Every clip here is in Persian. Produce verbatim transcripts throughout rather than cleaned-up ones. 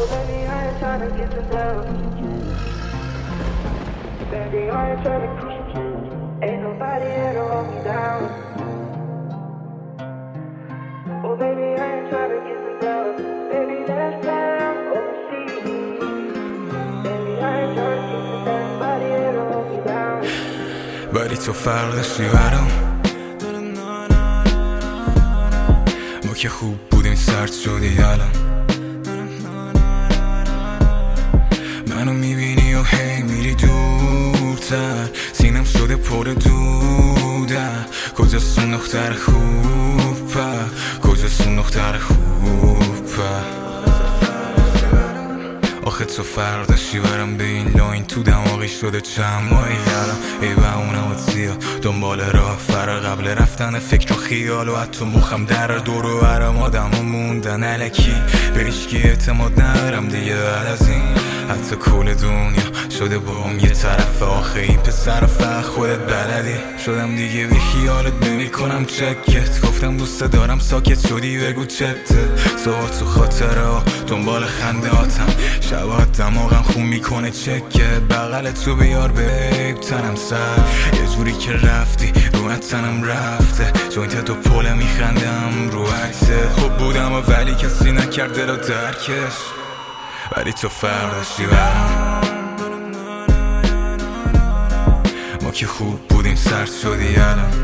baby, I ain't tryna get the love. Baby, I ain't tryna. Ain't nobody here to hold me down. Oh baby, I ain't tryna get the love. Baby, let's plan overseas. Baby, I ain't tryna get the love. Nobody here to hold me down. ولی تو فرق داشتی برام. ما که خوب بودیم سرد شدی الان. منو میبینی و هی میری دورتر، سینم شده پر دوده. کجاست اون دختر خوبه، کجاست اون دختر خوبه. آخه تو فرق داشتی برم، به این لاین تو دماغی شده چند ماهی الان. ای و اونم زیاد دنبال راه فرار قبل رفتن فکر و خیال و حتی مخم در دور و برم آدم ها موندن الکی. به هیچکی اعتماد ندارم دیگه بعد از این، حتی کل دنیا شده باهم یه طرف. آخه این پسر فقط خودت بلدی. شدم دیگه بی خیالت نمیکنم چکت. گفتم دوست دارم ساکت شدی بگو چته. صبح تو خاطره ها دنبال خنده هاتم، شبات دماغم خون میکنه چکه. بغل تو بیار بیب تنم سر، یه جوری که رفتی رو تنم رفته. جوینت تو پله میخندم رو عکسه. خوب بودم ولی کسی نکرد دل و درکش. ولی تو فرق داشتی برام. ما که خوب بودیم سرد شدی الان.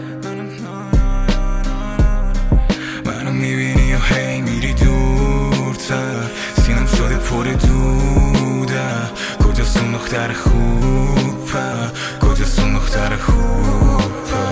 منو میبینی و هی میری دورتر، سینم شده پر دوده. کجاست اون دختر خوبه، کجاست اون دختر خوبه.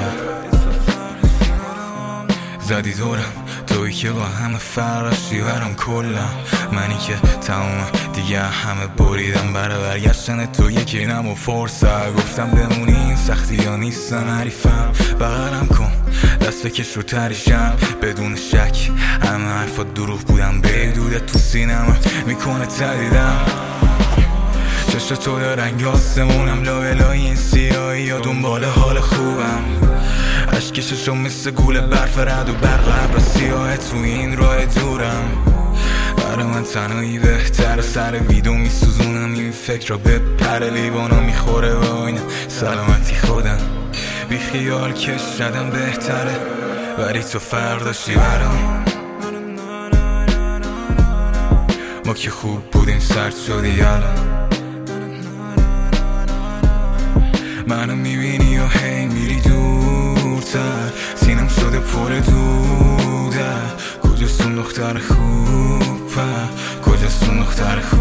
زدی دورم تویی که با همه فرق داشتی برام کلا. منی که تمام دیگه همه بریدم برای برگشتن تو یکی نم و فرصت. گفتم بمونی این سختی ها نیستن حریفم. بغلم کن دست بکش رو تریشم بدون شک. همه حرفات دروغ بودم بدوده تو سینم میکنه تدیدم. چشم تو یا رنگ آسمونم لابلای این سیاهی یا دنبال حال خوبم. عشقششو مثل گول برف رد و برق ابر سیاه تو این راه دورم. برای من تنهایی بهتر، سر ویدو میسوزونم این فکر را به پر لیوانا میخوره و اینه سلامتی خودم. بی خیال کش شدم بهتره، ولی تو فرق داشتی برام. ما که خوب بودیم سرد شدی الان. منو میبینی و هی میری دورتر، سینم شده پر دوده. کجاست اون دختر خوبه، کجاست اون دختر خوبه.